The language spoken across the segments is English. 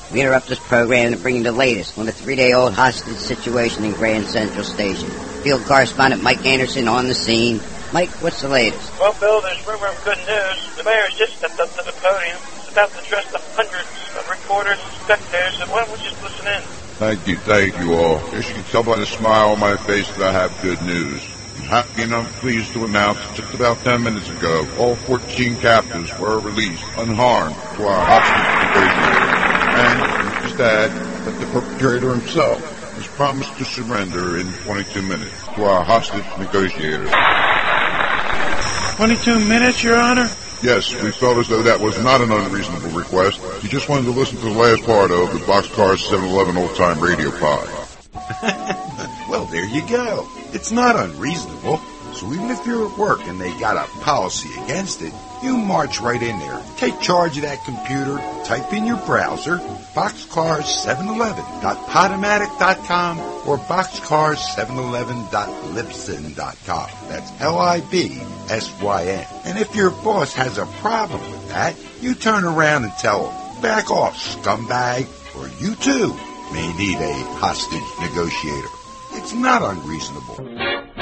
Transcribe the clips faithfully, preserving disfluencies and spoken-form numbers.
We interrupt this program to bring you the latest on the three-day-old hostage situation in Grand Central Station. Field correspondent Mike Anderson on the scene. Mike, what's the latest? Well, Bill, there's rumor of good news. The mayor's just stepped up to the podium. He's about to address the hundreds of reporters and spectators, so why don't we just listen in? Thank you, thank you all. As you can tell by the smile on my face that I have good news. I'm happy and I'm pleased to announce just about ten minutes ago, all fourteen captives were released unharmed to our hostage negotiator. And just add that the perpetrator himself has promised to surrender in twenty-two minutes to our hostage negotiator. twenty-two minutes, Your Honor? Yes, we felt as though that was not an unreasonable request. You just wanted to listen to the last part of the Boxcar seven eleven old-time radio pod. Well, there you go. It's not unreasonable. So even if you're at work and they got a policy against it, you march right in there. Take charge of that computer, type in your browser, boxcars seven eleven dot podomatic dot com or boxcars seven eleven dot libsyn dot com. That's L I B S Y N. And if your boss has a problem with that, you turn around and tell him, back off, scumbag, or you too may need a hostage negotiator. It's not unreasonable.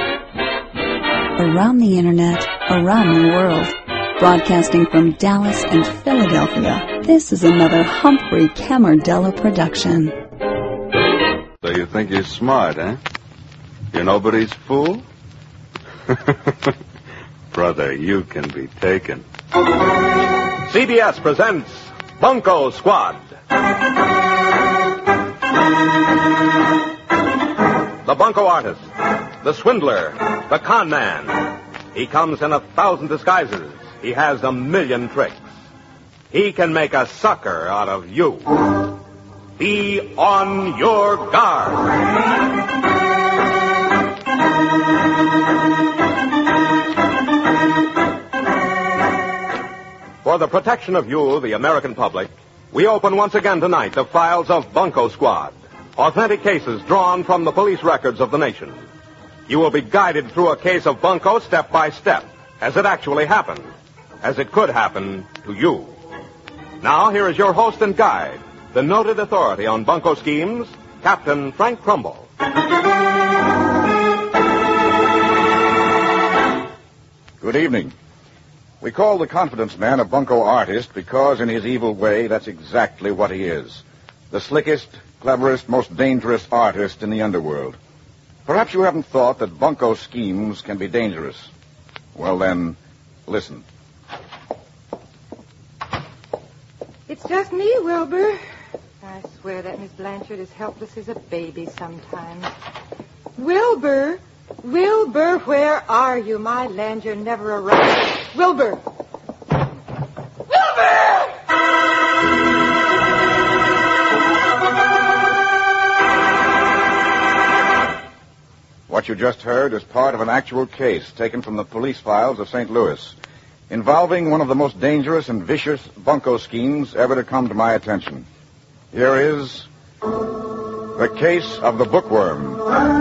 Around the internet, around the world, broadcasting from Dallas and Philadelphia, this is another Humphrey Camardella production. So you think you're smart, eh? You're nobody's fool? Brother, you can be taken. C B S presents Bunko Squad. The Bunko artist, the swindler, the con man. He comes in a thousand disguises. He has a million tricks. He can make a sucker out of you. Be on your guard. For the protection of you, the American public, we open once again tonight the files of Bunko Squad. Authentic cases drawn from the police records of the nation. You will be guided through a case of bunco step by step, as it actually happened, as it could happen to you. Now, here is your host and guide, the noted authority on bunco schemes, Captain Frank Trumbull. Good evening. We call the confidence man a bunco artist because in his evil way, that's exactly what he is. The slickest, cleverest, most dangerous artist in the underworld. Perhaps you haven't thought that bunco schemes can be dangerous. Well then, listen. It's just me, Wilbur. I swear that Miss Blanchard is helpless as a baby sometimes. Wilbur! Wilbur, where are you? My land, you're never around. Wilbur! Wilbur! What you just heard is part of an actual case taken from the police files of Saint Louis, involving one of the most dangerous and vicious bunco schemes ever to come to my attention. Here is the case of the bookworm.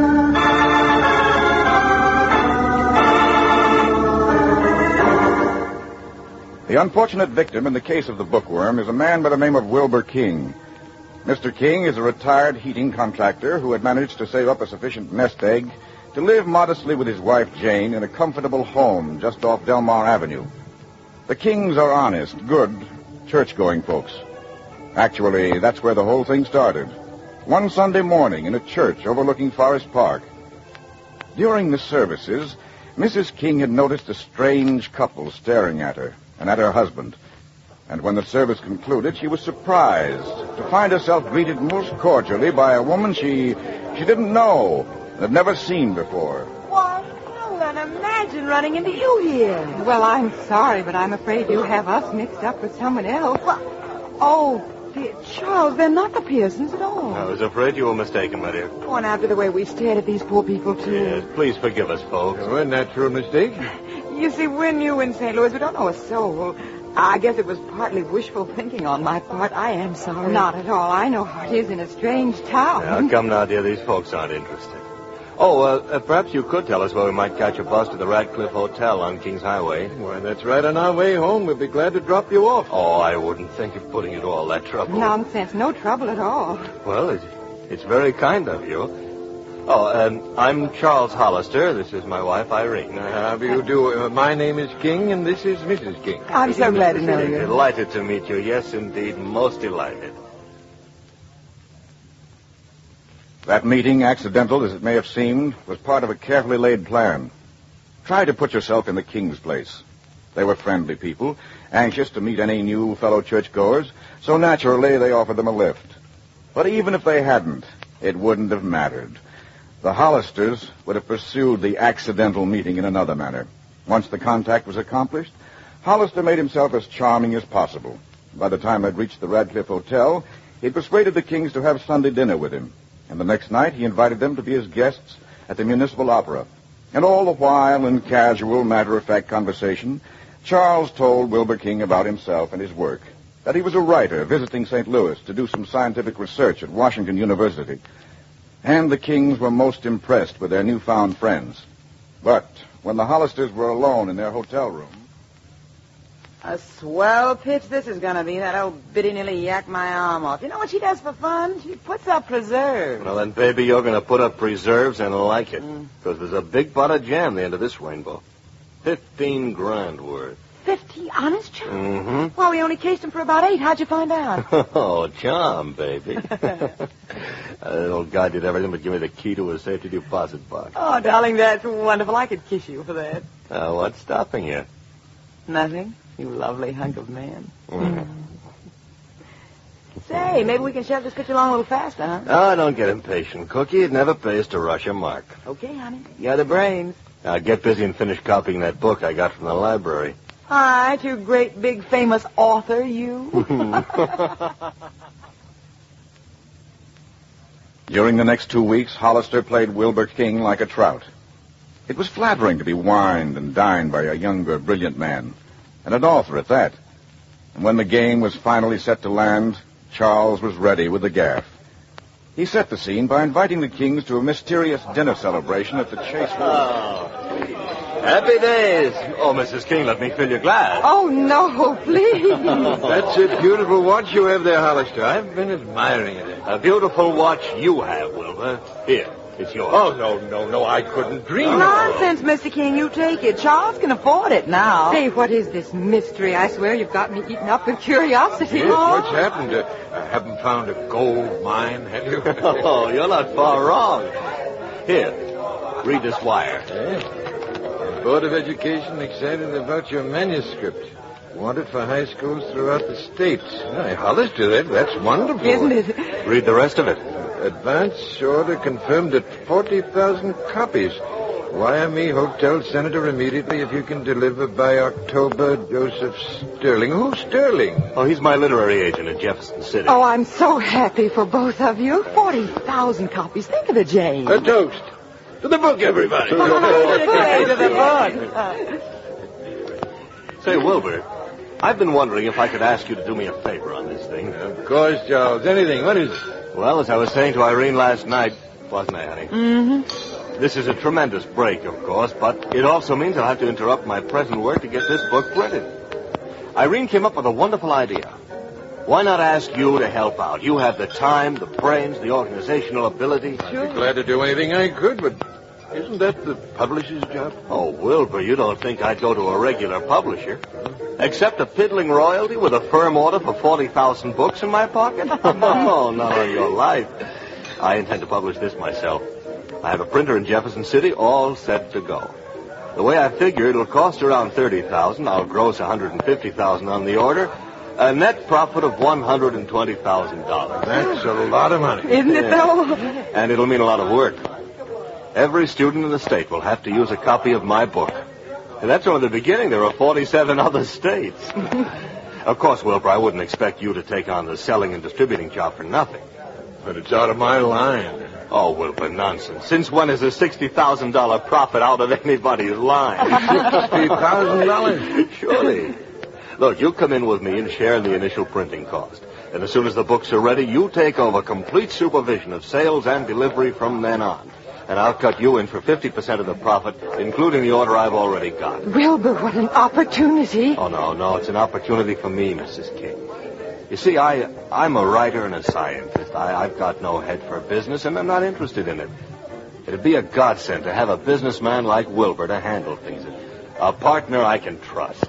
The unfortunate victim in the case of the bookworm is a man by the name of Wilbur King. Mister King is a retired heating contractor who had managed to save up a sufficient nest egg to live modestly with his wife Jane in a comfortable home just off Delmar Avenue. The Kings are honest, good, church-going folks. Actually, that's where the whole thing started. One Sunday morning in a church overlooking Forest Park. During the services, Missus King had noticed a strange couple staring at her and at her husband. And when the service concluded, she was surprised to find herself greeted most cordially by a woman she she didn't know and had never seen before. Why, Helen, imagine running into you here. Well, I'm sorry, but I'm afraid you have us mixed up with someone else. Well, oh, dear Charles, they're not the Pearsons at all. I was afraid you were mistaken, my dear. Oh, and after the way we stared at these poor people, too. Yes, please forgive us, folks. Oh, isn't that true, mistake? You see, we're new in Saint Louis. We don't know a soul. I guess it was partly wishful thinking on my part. I am sorry. Not at all. I know how it is in a strange town. Now, come now, dear. These folks aren't interested. Oh, uh, uh, perhaps you could tell us where we might catch a bus to the Radcliffe Hotel on Kings Highway. Why, that's right on our way home. We'll be glad to drop you off. Oh, I wouldn't think of putting you to all that trouble. Nonsense. No trouble at all. Well, it's, it's very kind of you. Oh, um, I'm Charles Hollister. This is my wife, Irene. Uh, how do you do? Uh, my name is King, and this is Missus King. I'm so glad to know you. Delighted to meet you. Yes, indeed. Most delighted. That meeting, accidental as it may have seemed, was part of a carefully laid plan. Try to put yourself in the King's place. They were friendly people, anxious to meet any new fellow churchgoers, so naturally they offered them a lift. But even if they hadn't, it wouldn't have mattered. The Hollisters would have pursued the accidental meeting in another manner. Once the contact was accomplished, Hollister made himself as charming as possible. By the time they'd reached the Radcliffe Hotel, he'd persuaded the Kings to have Sunday dinner with him. And the next night, he invited them to be his guests at the Municipal Opera. And all the while, in casual, matter-of-fact conversation, Charles told Wilbur King about himself and his work. That he was a writer visiting Saint Louis to do some scientific research at Washington University. And the Kings were most impressed with their newfound friends. But when the Hollisters were alone in their hotel room... A swell pitch this is going to be. That old biddy nearly yacked my arm off. You know what she does for fun? She puts up preserves. Well, then, baby, you're going to put up preserves and like it. Because mm. there's a big pot of jam at the end of this rainbow. Fifteen grand worth. Fifty? Honest, Charles? Mm-hmm. Well, we only cased him for about eight. How'd you find out? Oh, charm, baby. That old guy did everything but give me the key to his safety deposit box. Oh, darling, that's wonderful. I could kiss you for that. Uh, what's stopping you? Nothing. You lovely hunk of man. Mm. Say, maybe we can shove this pitch along a little faster, huh? Oh, don't get impatient, Cookie. It never pays to rush a mark. Okay, honey. You're the brains. Now, get busy and finish copying that book I got from the library. Hi, you great, big, famous author, you. During the next two weeks, Hollister played Wilbur King like a trout. It was flattering to be wined and dined by a younger, brilliant man. And an author at that. And when the game was finally set to land, Charles was ready with the gaff. He set the scene by inviting the Kings to a mysterious dinner celebration at the Chase. Oh. Happy days. Oh, Missus King, let me fill your glass. Oh, no, please. That's a beautiful watch you have there, Hollister. I've been admiring it. A beautiful watch you have, Wilbur. Here. It's yours. Oh, no, no, no, I couldn't dream. Nonsense, Mister King, you take it. Charles can afford it now. Say, what is this mystery? I swear you've got me eaten up with curiosity. Yes, what's happened? Uh, I haven't found a gold mine, have you? Oh, you're not far wrong. Here, read this wire. Yeah. Board of Education excited about your manuscript. Wanted for high schools throughout the state. Hey, Hollister, that, that's wonderful. Isn't it? Read the rest of it. Advance order confirmed at forty thousand copies. Wire me Hotel Senator immediately if you can deliver by October. Joseph Sterling. Who's Sterling? Oh, he's my literary agent in Jefferson City. Oh, I'm so happy for both of you. Forty thousand copies. Think of it, Jane. A toast. To the book, everybody. To the book. Say, Wilbur, I've been wondering if I could ask you to do me a favor on this thing. Of course, Charles. Anything. What is it? Well, as I was saying to Irene last night, wasn't I, honey? Mm-hmm. This is a tremendous break, of course, but it also means I'll have to interrupt my present work to get this book printed. Irene came up with a wonderful idea. Why not ask you to help out? You have the time, the brains, the organizational ability. I'd be glad to do anything I could, but isn't that the publisher's job? Oh, Wilbur, you don't think I'd go to a regular publisher? Accept a piddling royalty with a firm order for forty thousand books in my pocket? Oh, not on your life. I intend to publish this myself. I have a printer in Jefferson City all set to go. The way I figure, it'll cost around thirty thousand dollars. I'll gross one hundred fifty thousand dollars on the order. A net profit of one hundred twenty thousand dollars. That's a lot of money. Isn't it, though? And it'll mean a lot of work. Every student in the state will have to use a copy of my book. And that's only the beginning. There are forty-seven other states. Of course, Wilbur, I wouldn't expect you to take on the selling and distributing job for nothing. But it's out of my line. Oh, Wilbur, nonsense. Since when is a sixty thousand dollars profit out of anybody's line? sixty thousand dollars? Surely. Look, you come in with me and share in the initial printing cost. And as soon as the books are ready, you take over complete supervision of sales and delivery from then on. And I'll cut you in for fifty percent of the profit, including the order I've already got. Wilbur, what an opportunity. Oh, no, no. It's an opportunity for me, Missus King. You see, I, I'm a writer and a scientist. I, I've got no head for business, and I'm not interested in it. It'd be a godsend to have a businessman like Wilbur to handle things. A partner I can trust.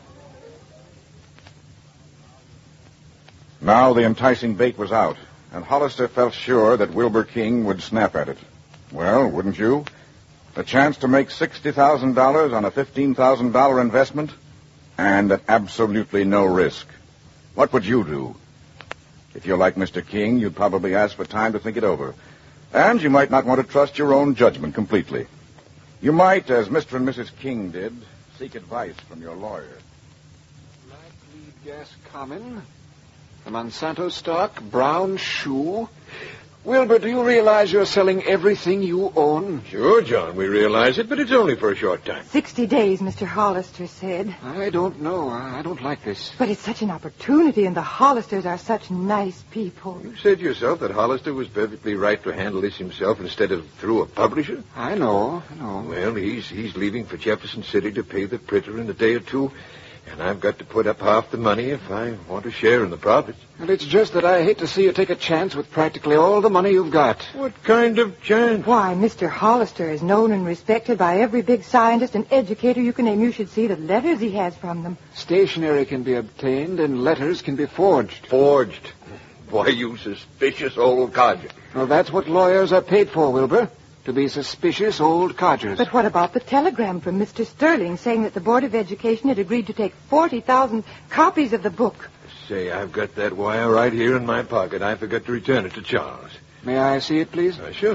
Now the enticing bait was out, and Hollister felt sure that Wilbur King would snap at it. Well, wouldn't you? The chance to make sixty thousand dollars on a fifteen thousand dollars investment, and at absolutely no risk. What would you do? If you're like Mister King, you'd probably ask for time to think it over. And you might not want to trust your own judgment completely. You might, as Mister and Missus King did, seek advice from your lawyer. Light lead gas common, the Monsanto stock, brown shoe. Wilbur, do you realize you're selling everything you own? Sure, John, we realize it, but it's only for a short time. Sixty days, Mister Hollister said. I don't know. I don't like this. But it's such an opportunity, and the Hollisters are such nice people. You said yourself that Hollister was perfectly right to handle this himself instead of through a publisher. I know, I know. Well, he's he's leaving for Jefferson City to pay the printer in a day or two, and I've got to put up half the money if I want to share in the profits. And it's just that I hate to see you take a chance with practically all the money you've got. What kind of chance? Why, Mister Hollister is known and respected by every big scientist and educator you can name. You should see the letters he has from them. Stationery can be obtained and letters can be forged. Forged? Why, you suspicious old codger. Well, that's what lawyers are paid for, Wilbur. To be suspicious old codgers. But what about the telegram from Mister Sterling saying that the Board of Education had agreed to take forty thousand copies of the book? Say, I've got that wire right here in my pocket. I forgot to return it to Charles. May I see it, please? Uh, sure.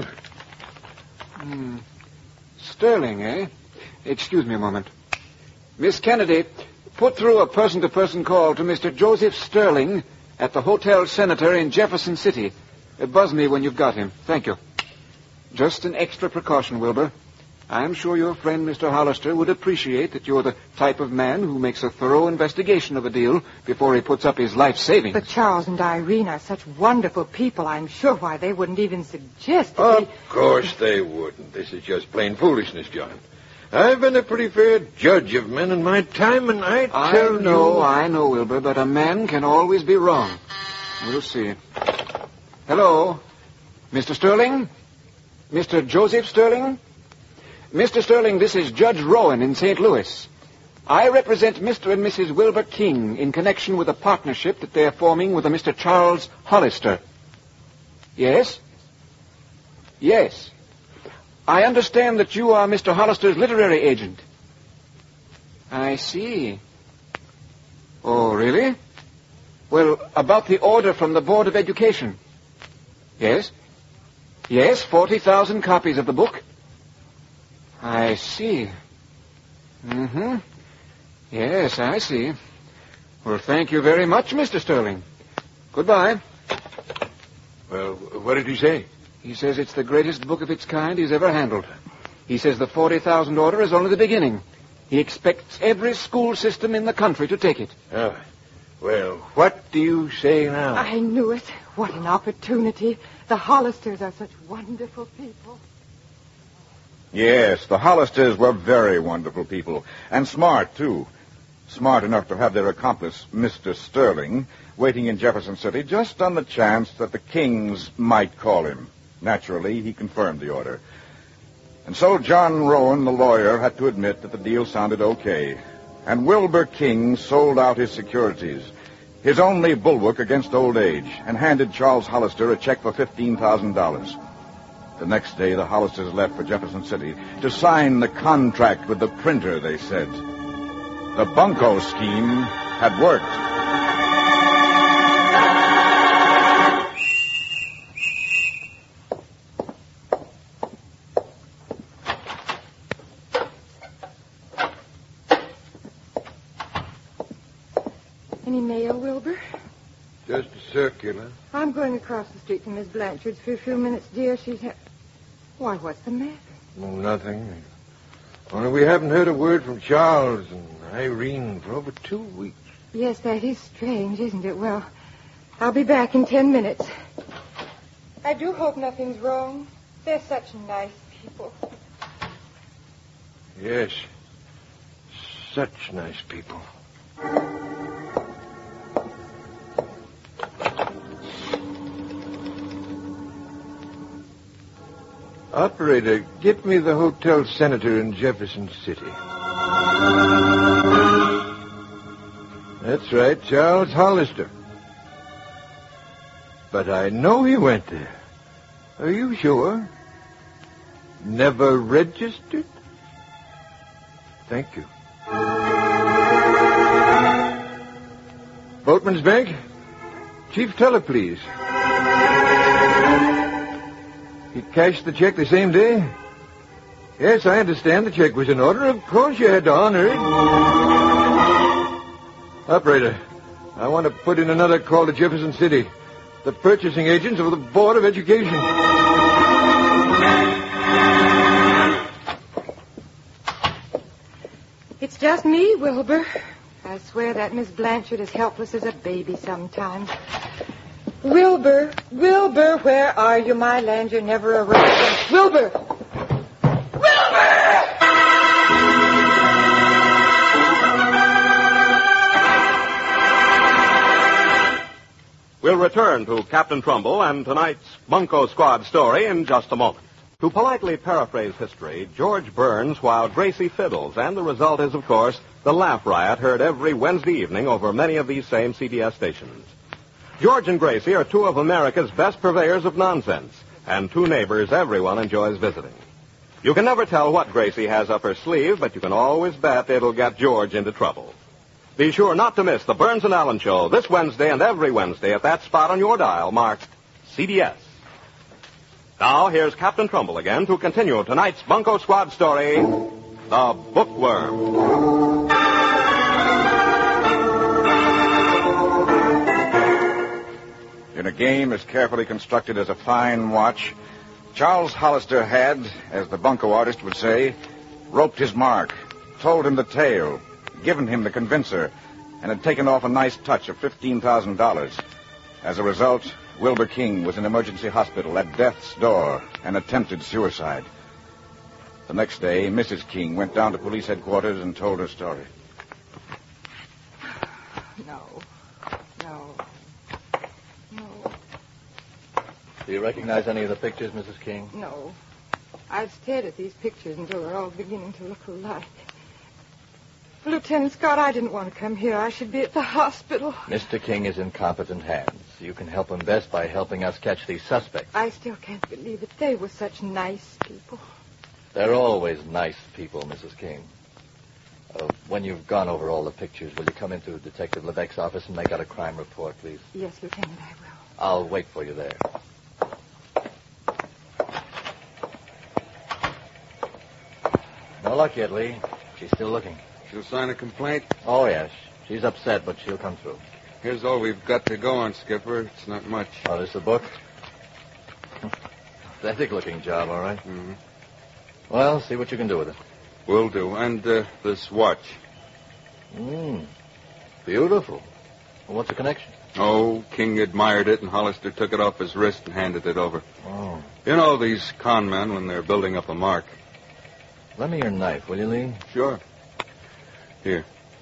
Hmm. Sterling, eh? Excuse me a moment. Miss Kennedy, put through a person-to-person call to Mister Joseph Sterling at the Hotel Senator in Jefferson City. Uh, buzz me when you've got him. Thank you. Just an extra precaution, Wilbur. I'm sure your friend, Mister Hollister, would appreciate that you're the type of man who makes a thorough investigation of a deal before he puts up his life savings. But Charles and Irene are such wonderful people. I'm sure why they wouldn't even suggest that Of we... course they wouldn't. This is just plain foolishness, John. I've been a pretty fair judge of men in my time, and I tell I know, you... I know, Wilbur, but a man can always be wrong. We'll see. Hello? Mister Sterling? Mister Joseph Sterling? Mister Sterling, this is Judge Rowan in Saint Louis. I represent Mister and Missus Wilbur King in connection with a partnership that they're forming with a Mister Charles Hollister. Yes? Yes. I understand that you are Mister Hollister's literary agent. I see. Oh, really? Well, about the order from the Board of Education. Yes? Yes, forty thousand copies of the book. I see. Mm-hmm. Yes, I see. Well, thank you very much, Mister Sterling. Goodbye. Well, what did he say? He says it's the greatest book of its kind he's ever handled. He says the forty thousand order is only the beginning. He expects every school system in the country to take it. Oh, well, what do you say now? I knew it. What an opportunity. The Hollisters are such wonderful people. Yes, the Hollisters were very wonderful people, and smart, too. Smart enough to have their accomplice, Mister Sterling, waiting in Jefferson City just on the chance that the Kings might call him. Naturally, he confirmed the order. And so John Rowan, the lawyer, had to admit that the deal sounded okay. And Wilbur King sold out his securities, his only bulwark against old age, and handed Charles Hollister a check for fifteen thousand dollars. The next day, the Hollisters left for Jefferson City to sign the contract with the printer, they said. The bunco scheme had worked. Any mail, Wilbur? Just a circular. I'm going across the street to Miss Blanchard's for a few minutes, dear. She's... Ha- Why, what's the matter? Oh, nothing. Only we haven't heard a word from Charles and Irene for over two weeks. Yes, that is strange, isn't it? Well, I'll be back in ten minutes. I do hope nothing's wrong. They're such nice people. Yes. Such nice people. Operator, get me the Hotel Senator in Jefferson City. That's right, Charles Hollister. But I know he went there. Are you sure? Never registered? Thank you. Boatman's Bank? Chief Teller, please. He cashed the check the same day? Yes, I understand the check was in order. Of course you had to honor it. Operator, I want to put in another call to Jefferson City. The purchasing agents of the Board of Education. It's just me, Wilbur. I swear that Miss Blanchard is helpless as a baby sometimes. Wilbur, Wilbur, where are you? My land, you're never around. Wilbur! Wilbur! We'll return to Captain Trumbull and tonight's Bunko Squad story in just a moment. To politely paraphrase history, George burns while Gracie fiddles, and the result is, of course, the laugh riot heard every Wednesday evening over many of these same C B S stations. George and Gracie are two of America's best purveyors of nonsense, and two neighbors everyone enjoys visiting. You can never tell what Gracie has up her sleeve, but you can always bet it'll get George into trouble. Be sure not to miss the Burns and Allen Show this Wednesday and every Wednesday at that spot on your dial marked C B S. Now, here's Captain Trumbull again to continue tonight's Bunko Squad story, The Bookworm. In a game as carefully constructed as a fine watch, Charles Hollister had, as the bunco artist would say, roped his mark, told him the tale, given him the convincer, and had taken off a nice touch of fifteen thousand dollars. As a result, Wilbur King was in emergency hospital at death's door and attempted suicide. The next day, Missus King went down to police headquarters and told her story. No. No. No. Do you recognize any of the pictures, Missus King? No. I've stared at these pictures until they're all beginning to look alike. Lieutenant Scott, I didn't want to come here. I should be at the hospital. Mister King is in competent hands. You can help him best by helping us catch these suspects. I still can't believe it. They were such nice people. They're always nice people, Missus King. Uh, when you've gone over all the pictures, will you come into Detective Levesque's office and make out a crime report, please? Yes, Lieutenant, I will. I'll wait for you there. No luck yet, Lee. She's still looking. She'll sign a complaint? Oh, yes. She's upset, but she'll come through. Here's all we've got to go on, Skipper. It's not much. Oh, this is a book? Pathetic-looking job, all right. Mm-hmm. Well, see what you can do with it. Will do. And uh, this watch. Hmm. Beautiful. Well, what's the connection? Oh, King admired it, and Hollister took it off his wrist and handed it over. Oh. You know these con men when they're building up a mark. Lend me your knife, will you, Lee? Sure. Here.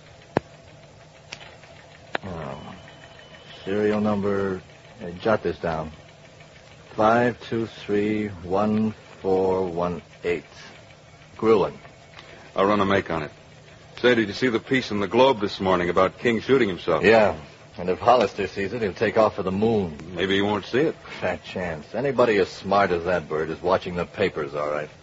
Oh. Serial number... Uh, jot this down. Five two three one four one eight. Gruen. I'll run a make on it. Say, did you see the piece in the Globe this morning about King shooting himself? Yeah. And if Hollister sees it, he'll take off for the moon. Maybe he won't see it. Fat chance. Anybody as smart as that bird is watching the papers, all right.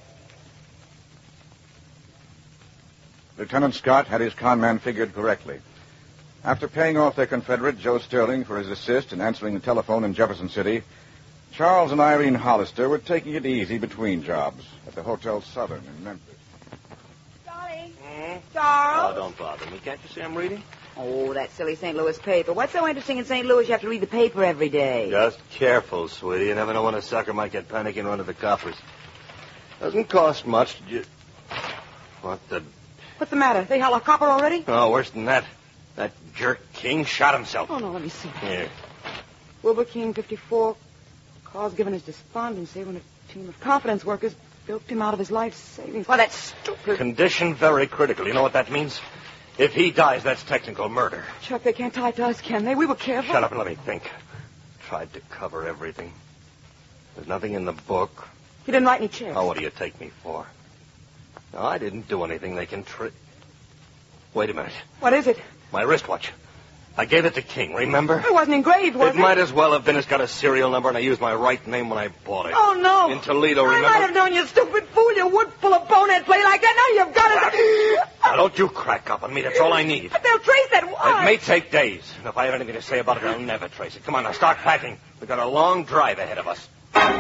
Lieutenant Scott had his con man figured correctly. After paying off their Confederate, Joe Sterling, for his assist in answering the telephone in Jefferson City, Charles and Irene Hollister were taking it easy between jobs at the Hotel Southern in Memphis. Darling. Hmm? Charles. Oh, don't bother me. Can't you see I'm reading? Oh, that silly Saint Louis paper. What's so interesting in Saint Louis you have to read the paper every day? Just careful, sweetie. You never know when a sucker might get panicky and run to the coppers. Doesn't cost much. Ju- what the... What's the matter? They held a copper already? Oh, worse than that. That jerk King shot himself. Oh, no, let me see. Here. Wilbur King, fifty-four, cause given his despondency when a team of confidence workers doped him out of his life savings. Why, that's stupid. Condition very critical. You know what that means? If he dies, that's technical murder. Chuck, they can't tie it to us, can they? We were careful. Shut up and let me think. Tried to cover everything. There's nothing in the book. He didn't write any checks. Oh, what do you take me for? No, I didn't do anything they can tri... Wait a minute. What is it? My wristwatch. I gave it to King, remember? It wasn't engraved, was it? It might as well have been. It's got a serial number, and I used my right name when I bought it. Oh, no. In Toledo, remember? I might have known, you stupid fool. You would pull a bonehead play like that. Now you've got it. Now, don't you crack up on me. That's all I need. But they'll trace that watch. It may take days. And if I have anything to say about it, I'll never trace it. Come on, now, start packing. We've got a long drive ahead of us.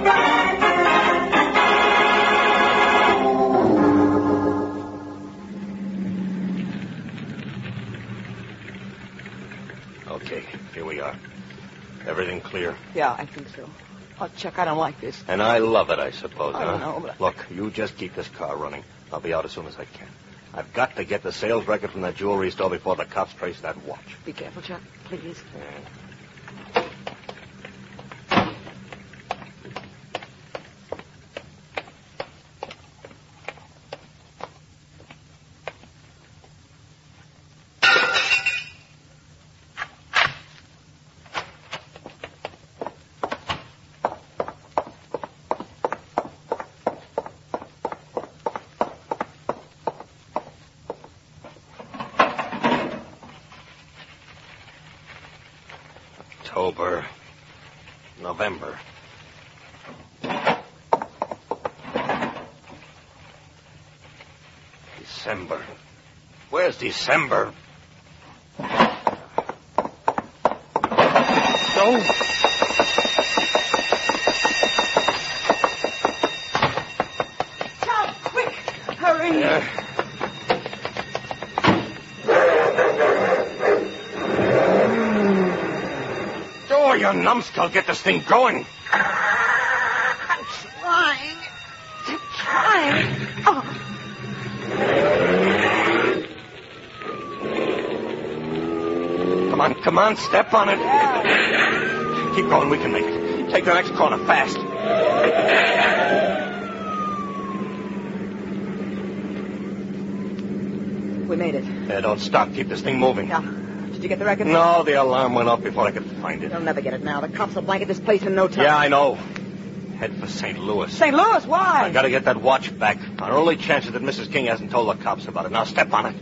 Okay, here we are. Everything clear? Yeah, I think so. Oh, Chuck, I don't like this. And I love it, I suppose, I huh? don't know, but... Look, you just keep this car running. I'll be out as soon as I can. I've got to get the sales record from that jewelry store before the cops trace that watch. Be careful, Chuck, please. Yeah. October, November. December. Where's December? No. Chuck, quick, hurry. Yeah. Oh, you numbskull, get this thing going. I'm trying. I'm trying. Oh. Come on, come on, step on it. Keep going, we can make it. Take the next corner fast. We made it. Yeah, don't stop. Keep this thing moving. Yeah. Did you get the record? No, the alarm went off before I could find it. You'll never get it now. The cops will blanket this place in no time. Yeah, I know. Head for Saint Louis. Saint Louis? Why? I gotta get that watch back. Our only chance is that Missus King hasn't told the cops about it. Now step on it.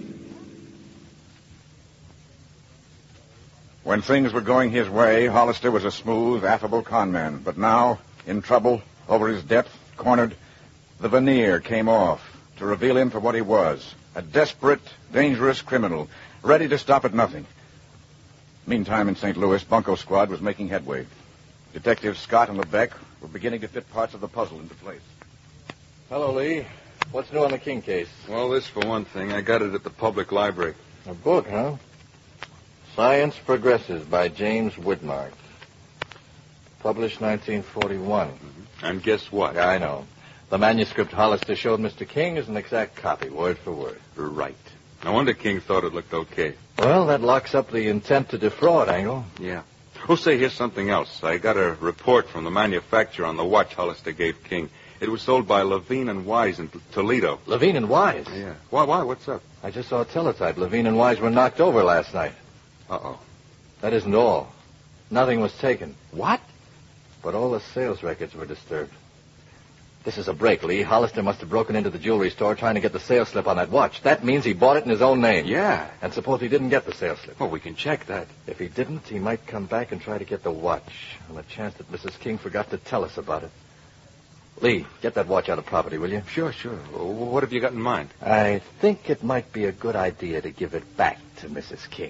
When things were going his way, Hollister was a smooth, affable conman. But now, in trouble, over his depth, cornered, the veneer came off to reveal him for what he was. A desperate, dangerous criminal, ready to stop at nothing. Meantime, in Saint Louis, Bunko Squad was making headway. Detectives Scott and Lebec were beginning to fit parts of the puzzle into place. Hello, Lee. What's new on the King case? Well, this for one thing. I got it at the public library. A book, huh? Science Progresses by James Widmark. Published nineteen forty-one. Mm-hmm. And guess what? Yeah, I know. The manuscript Hollister showed Mister King is an exact copy, word for word. Right. No wonder King thought it looked okay. Well, that locks up the intent to defraud angle. Yeah. Oh, say, here's something else. I got a report from the manufacturer on the watch Hollister gave King. It was sold by Levine and Wise in Toledo. Levine and Wise? Yeah. Why, why? What's up? I just saw a teletype. Levine and Wise were knocked over last night. Uh-oh. That isn't all. Nothing was taken. What? But all the sales records were disturbed. This is a break, Lee. Hollister must have broken into the jewelry store trying to get the sales slip on that watch. That means he bought it in his own name. Yeah. And suppose he didn't get the sales slip. Well, we can check that. If he didn't, he might come back and try to get the watch on the chance that Missus King forgot to tell us about it. Lee, get that watch out of property, will you? Sure, sure. Well, what have you got in mind? I think it might be a good idea to give it back to Missus King.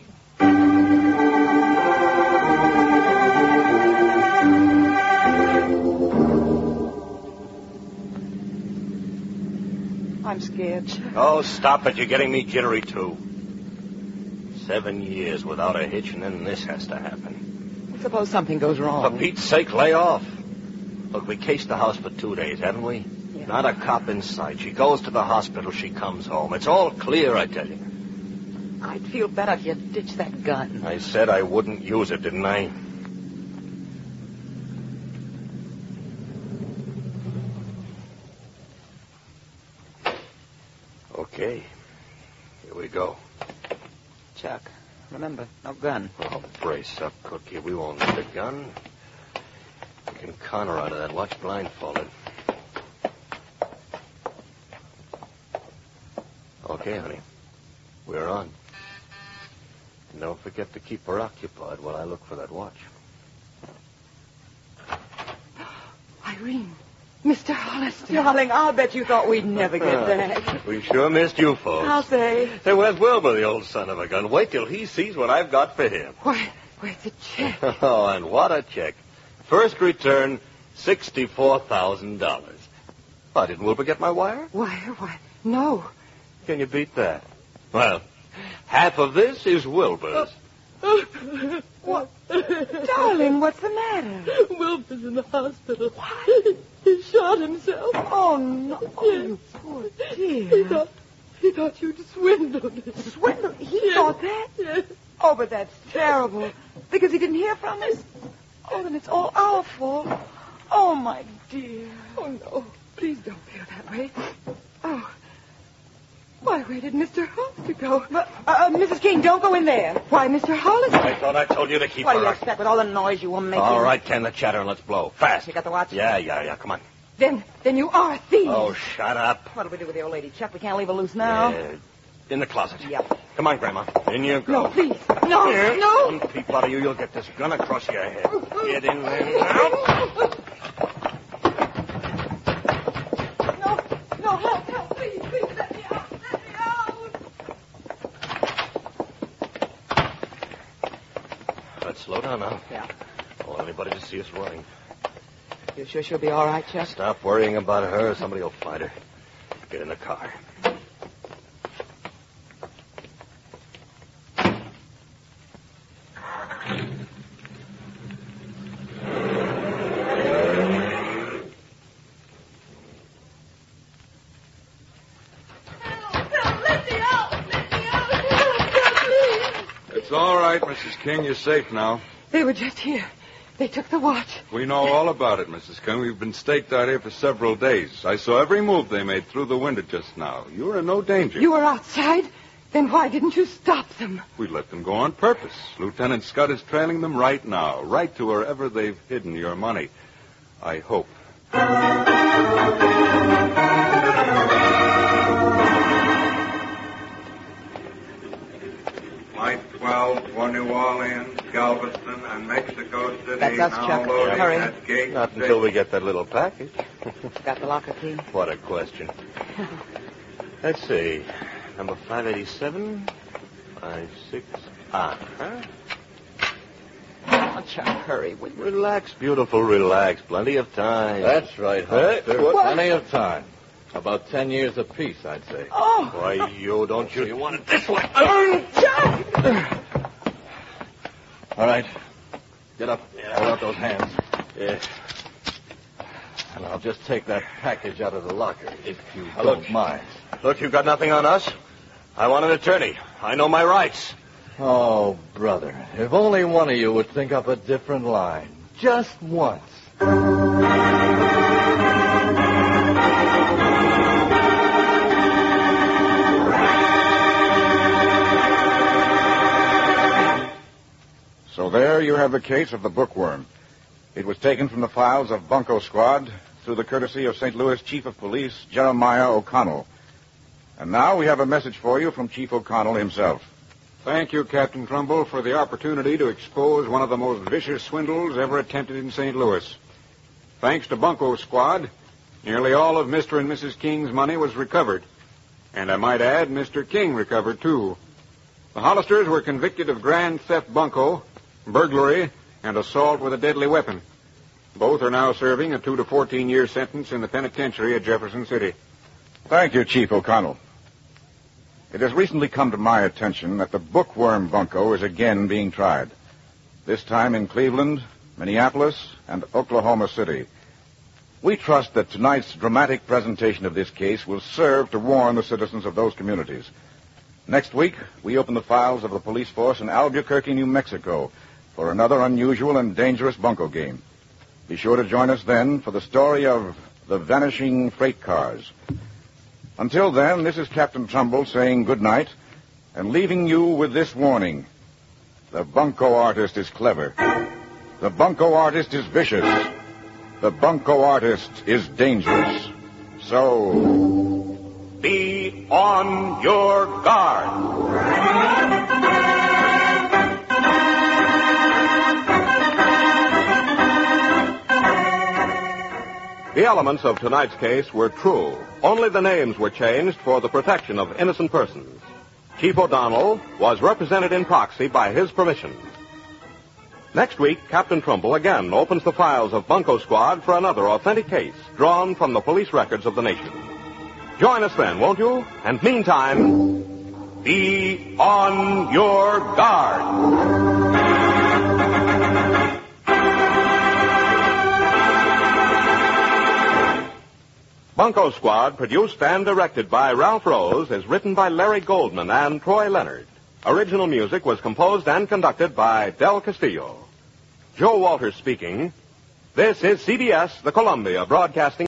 I'm scared. Oh, stop it. You're getting me jittery, too. Seven years without a hitch, and then this has to happen. Suppose something goes wrong. For Pete's sake, lay off. Look, we cased the house for two days, haven't we? Yeah. Not a cop in sight. She goes to the hospital, she comes home. It's all clear, I tell you. I'd feel better if you'd ditch that gun. I said I wouldn't use it, didn't I? Okay. Here we go. Chuck, remember, no gun. Oh, brace up, Cookie. We won't need a gun. We can con her out of that watch blindfolded. Okay, honey. We're on. And don't forget to keep her occupied while I look for that watch. Irene. Mister Hollister. Darling, I'll bet you thought we'd never get back. We sure missed you, folks. I'll say. Hey, where's Wilbur, the old son of a gun? Wait till he sees what I've got for him. Why, where's the check? Oh, and what a check. First return, sixty-four thousand dollars. Why, didn't Wilbur get my wire? Wire? Why, no. Can you beat that? Well, half of this is Wilbur's. What? Darling, what's the matter? Wilbur's in the hospital. What? He shot himself. Oh, no. Oh, you poor dear. He thought, he thought you'd swindled him. Swindled? He Yes. thought that? Yes. Oh, but that's terrible. Because he didn't hear from us? Oh, then it's all our fault. Oh, my dear. Oh, no. Please don't feel that way. Oh. Why, where did Mister Hollister go? But, uh, uh, Missus King, don't go in there. Why, Mister Hollister? I thought I told you to keep What do her. you expect with all the noise you were making? All right, Ken, the chatter, and let's blow. Fast. You got the watch? Yeah, yeah, yeah. Come on. Then, then you are thieves. Oh, shut up. What'll we do with the old lady, Chuck? We can't leave her loose now. Yeah, in the closet. Yep. Come on, Grandma. In you go. No, please. No, Here, no. One peep out of you, you'll get this gun across your head. Get in there now. No, no, help, help, please, please, let me out, let me out. Let's slow down now. Yeah. Don't want anybody to see us running. You sure she'll be all right, Chuck? Stop worrying about her. Somebody will find her. Get in the car. It's all right, Missus King. You're safe now. They were just here. They took the watch. We know all about it, Missus King. We've been staked out here for several days. I saw every move they made through the window just now. You were in no danger. You were outside? Then why didn't you stop them? We let them go on purpose. Lieutenant Scott is trailing them right now, right to wherever they've hidden your money. I hope. Flight twelve for New Orleans, Galveston, and Mexico City. That's us, now Chuck. loading Hurry. at gate Not six. until we get that little package. Got the locker key? What a question. Let's see. Number five eighty-seven, five six, ah, huh? Oh, Chuck, hurry. Will you? Relax, beautiful, relax. Plenty of time. That's right, Hey, Hollister. what? Plenty of time. About ten years apiece, I'd say. Oh! Why, you don't you? You want it this way? Chuck! All right. Get up. Hold out those hands. Yeah. And I'll just take that package out of the locker, if you Now, don't look. mind. Look, you've got nothing on us. I want an attorney. I know my rights. Oh, brother, if only one of you would think up a different line. Just once. So there you have the case of the bookworm. It was taken from the files of Bunko Squad through the courtesy of Saint Louis Chief of Police Jeremiah O'Connell. And now we have a message for you from Chief O'Connell himself. Thank you, Captain Trumbull, for the opportunity to expose one of the most vicious swindles ever attempted in Saint Louis. Thanks to Bunko Squad, nearly all of Mister and Missus King's money was recovered. And I might add, Mister King recovered, too. The Hollisters were convicted of grand theft bunco, burglary, and assault with a deadly weapon. Both are now serving a two to fourteen year sentence in the penitentiary at Jefferson City. Thank you, Chief O'Connell. It has recently come to my attention that the bookworm bunco is again being tried. This time in Cleveland, Minneapolis, and Oklahoma City. We trust that tonight's dramatic presentation of this case will serve to warn the citizens of those communities. Next week, we open the files of the police force in Albuquerque, New Mexico, for another unusual and dangerous bunco game. Be sure to join us then for the story of the vanishing freight cars. Until then, this is Captain Trumbull saying good night and leaving you with this warning. The bunco artist is clever. The bunco artist is vicious. The bunco artist is dangerous. So, be on your guard. The elements of tonight's case were true. Only the names were changed for the protection of innocent persons. Chief O'Donnell was represented in proxy by his permission. Next week, Captain Trumbull again opens the files of Bunco Squad for another authentic case drawn from the police records of the nation. Join us then, won't you? And meantime, be on your guard. Bunco Squad, produced and directed by Ralph Rose, is written by Larry Goldman and Troy Leonard. Original music was composed and conducted by Del Castillo. Joe Walters speaking. This is C B S, the Columbia Broadcasting